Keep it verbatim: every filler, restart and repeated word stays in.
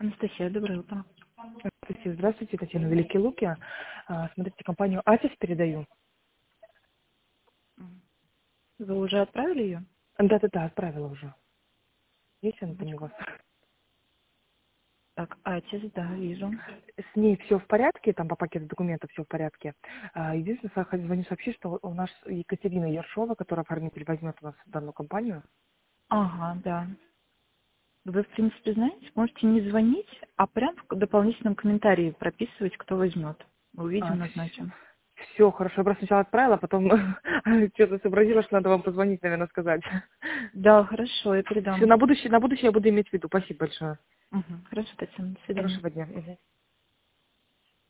Анастасия, доброе утро. Здравствуйте, здравствуйте, Татьяна, Великие Луки. А, Смотрите, компанию Атис передаю. Вы уже отправили ее? Да-да-да, отправила уже. Есть она там у Секундочку. вас? Так, Атис, да, вижу. С ней все в порядке, там по пакету документов все в порядке. А, Единственное, я хочу звоню сообщить, что у нас Екатерина Ершова, которая оформитель, возьмет у нас данную компанию. Ага, да. Вы, в принципе, знаете, можете не звонить, а прям в дополнительном комментарии прописывать, кто возьмет. Мы увидим, А, назначим. все, хорошо, я просто сначала отправила, а потом что-то сообразила, что надо вам позвонить, наверное, сказать. Да, хорошо, я Все, передам. на будущее, на будущее я буду иметь в виду. Спасибо большое. Угу. Хорошо, Татьяна, до свидания. Хорошего дня. Мгм.